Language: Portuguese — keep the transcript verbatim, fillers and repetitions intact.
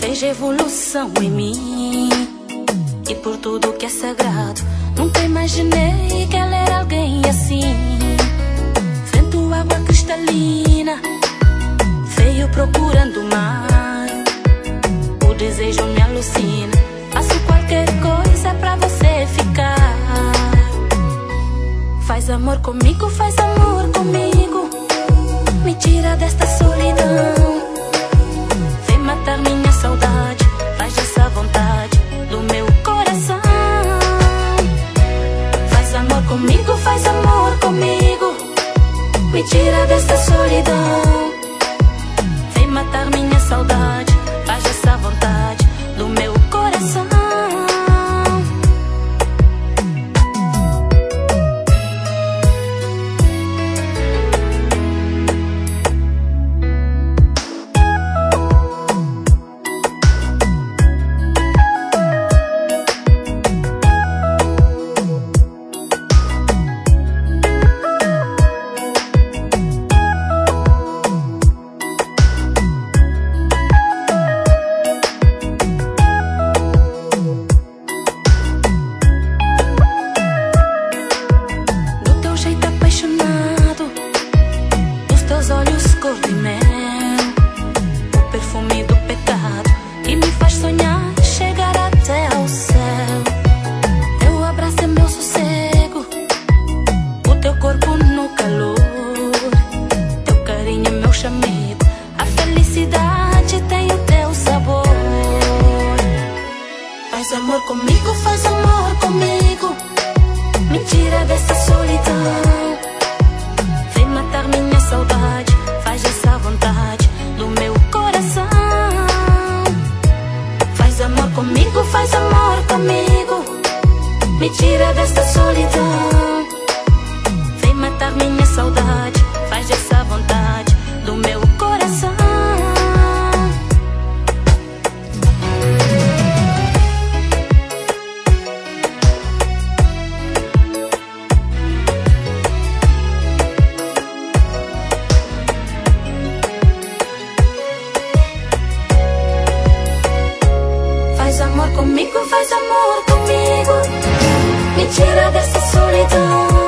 Vejo evolução em mim e por tudo que é sagrado. Nunca imaginei que ela era alguém assim. Vento, água cristalina, veio procurando o mar. O desejo me alucina, faço qualquer coisa pra você ficar. Faz amor comigo, faz amor comigo, me tira desta solidão. Vem matar minha saudade, faz essa vontade do meu coração. Faz amor comigo, faz amor comigo, me tira desta solidão. Vem matar minha saudade, faz essa vontade do meu coração. Faz amor comigo, faz amor comigo, me tira dessa solidão. Vem matar minha saudade, faz essa vontade do meu coração. Faz amor comigo, faz amor comigo, me tira dessa solidão. Vem matar minha saudade, faz essa vontade do meu coração. Faz amor comigo, faz amor comigo, me tira dessa solidão.